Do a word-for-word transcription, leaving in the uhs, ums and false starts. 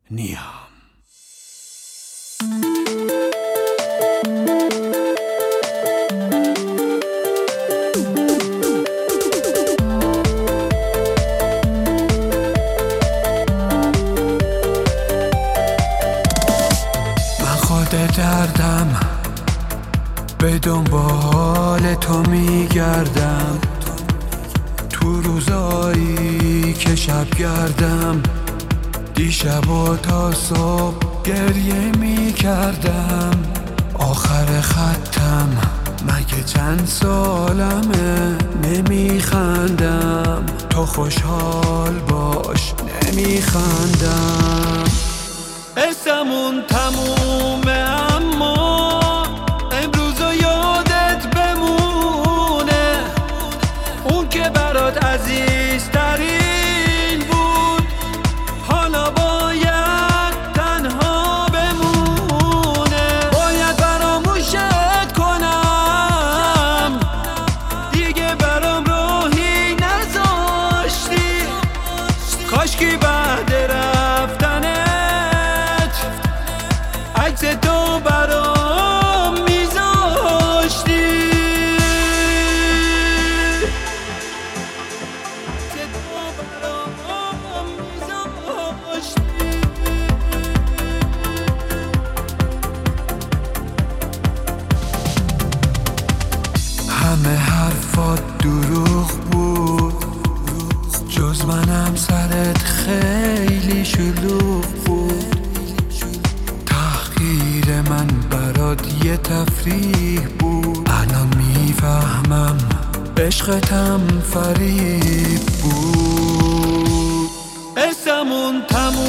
نیام. دردم به دنبال تو میگردم، تو روزایی که شب گردم، دیشب و تا صبح گریه میکردم. آخر خطم مگه چند سالمه نمیخندم، تو خوشحال باش نمیخندم. قصمون تمومه اما امروز و یادت بمونه، اون که برات عزیزترین بود حالا باید تنها بمونه. باید فراموشت کنم، دیگه برام راهی نذاشتی، کاشکی بعد رفتنه عکس تو برام میذاشتی. عکس تو برام میذاشتی. همه حرفات دروغ بود، جز منم سرت خیلی شلوغ بود. من برات یه تفریح بود، الان میفهمم عشقتم فریب بود. قصمون تموم